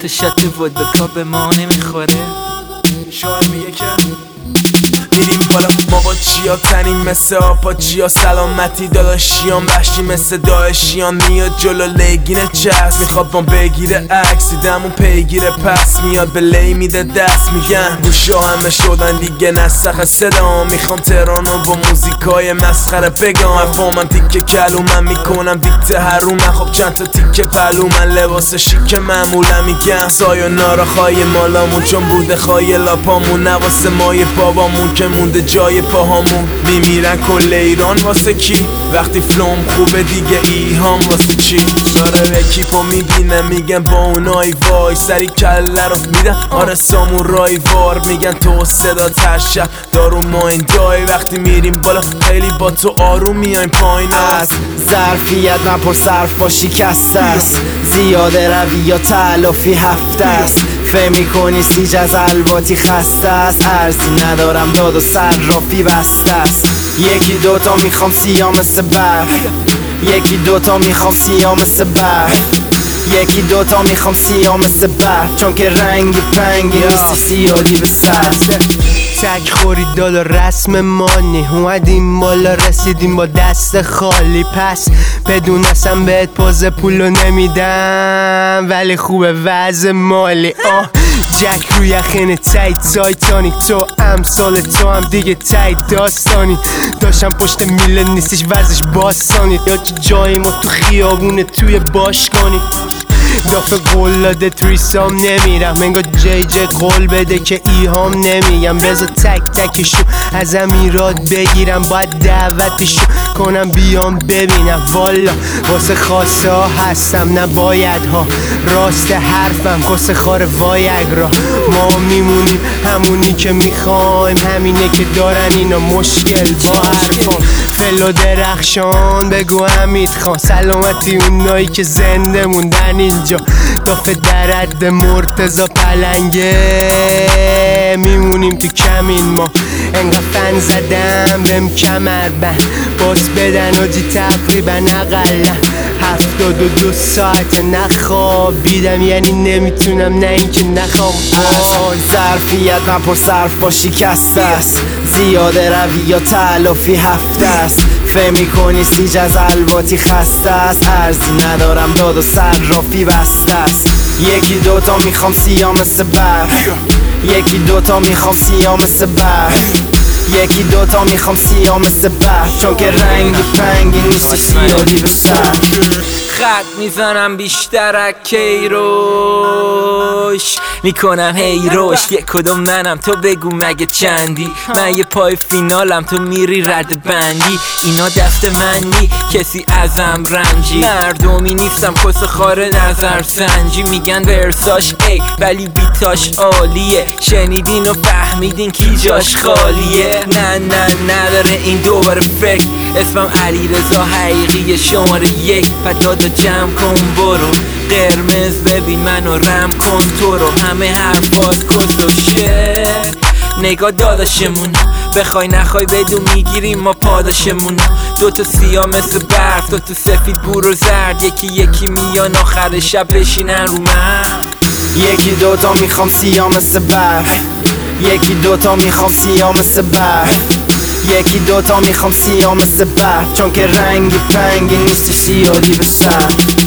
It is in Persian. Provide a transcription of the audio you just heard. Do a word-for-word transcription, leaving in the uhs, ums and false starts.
حتی شات ودکا به ما نمیخوره. شاعر میگه که میریم بالا ما با چیا تنیم مثل آپاچیا، سلامتی داداشیان وحشی مثل داعشیان. میاد جلو لیگین چسب میخواد ما بگیره عکس، دیدمون پیگیره پس میاد به لی میده دست. میگن گوشا همه شدن دیگه نسخ صدا، میخوام تهرانو با موزیکای مسخره بگم. افامم تیکه کلومم میکنم دیکته هرومن، خب چند تا تیکه پلومن لباس شیک معمولم. میگم سایونارا خواهی مالامون چون بوده خواهی لاپامون، نواسه مای بابامون که مونده جای پاهامون. میمیرن کل ایران واسه کی؟ وقتی فلوم خوبه دیگه ایهام واسه چی؟ داره اکیپو میبینه میگن با اونایی وای، سری کله رو میدن آره سامورایی وار. میگن تو صدا ترشب دارو ما این دای، وقتی میریم بالا خیلی با تو آروم میایم پایین. از ظرفیت نپر صرف با شکسته است، زیاده روی یا تلافی هفته است. فهم میکنی سیج از الباتی خسته است، ارزی ندارم داد و صرافی بسته است. یکی دوتا میخوام سیاه مثل برف، یکی دوتا میخوام سیاه مثل برف، یکی دوتا میخوام سیاه مثل برف، چون که رنگ پنگی نیستی سیادی به سر. تک خوری دالا رسم مانی، اومدیم بالا رسیدیم با دست خالی. پس بدونستم بهت پوز پولو نمیدم ولی خوبه وضع مالی. آه جک روی یخین تایت تایتانیک، تو امثال تو هم دیگه تایت داستانی. داشتم پشت میله نیستش ورزش باستانی، یا که جای ما تو خیابونه توی باشگانی. دافه قول داده تریسام نمیرم، انگار جی جی قول بده که ایهام نمیگم. بذار تک تکشو از امیرات بگیرم، باید دعوتشو کنم بیام ببینم. والا واسه خاصه ها هستم نباید ها، راست حرفم واسه خار وایگرا. ما میمونیم همونی که میخوایم، همینه که دارن اینا مشکل با حرفام. فلو درخشان بگو حمید خان، سلامتی اونایی که زنده موندن اینجا. دافه در حد مرتضی پلنگه، میمونیم تو کمین ما. انقدر فن زدم بهم کمر بند، باز بدن آجی تقریبا اقلا هفتاد و دو ساعت نخوابیدم، یعنی نمیتونم نه اینکه نخوام. ظرفیت نپر صرف با شکسته است، زیاده روی یا تلافی هفته است. فهم میکنی سیج از الباتی خسته است، ارزی ندارم داد و صرافی بسته است. یکی دوتا میخوام سیاه مثل برف، یکی دوتا میخوام سیاه مثل برف، یکی دوتا میخوام سیاه مثل برف، چون که رنگ پنگی نیستی سیادی به سر. خط میزنم بیشتر از کیروش، میکنم هی روش. یک کدوم منم تو بگو مگه چندی؟ من یه پای فینالم تو میری رد بندی. اینا دست من نی کسی ازم رنجی، مردمی نیستم کس خار نظر سنجی. میگن ورساش ای ولی بیتاش عالیه، شنیدین و فهمیدین کی جاش خالیه. نه نه نداره این دوباره فکر، اسمم علی رضا حقیقی شماره یک. پدادا جمع کن برو، قرمز ببین منو رم کن تو رو. همه حرفات کس و شعر، نگاه داداشمون بخوای نخوای بدون میگیریم ما پاداشمون. دوتا سیاه مثل برف، دوتا سفید بور و زرد، یکی یکی میان آخر شب بشینن رو من. یکی دوتا میخوام سیاه مثل برف، یکی دوتا میخوام سیاه مثل برف، یکی دوتا میخوام سیاه مثل برف، چون که رنگ پنگی نیستی سیادی به سر.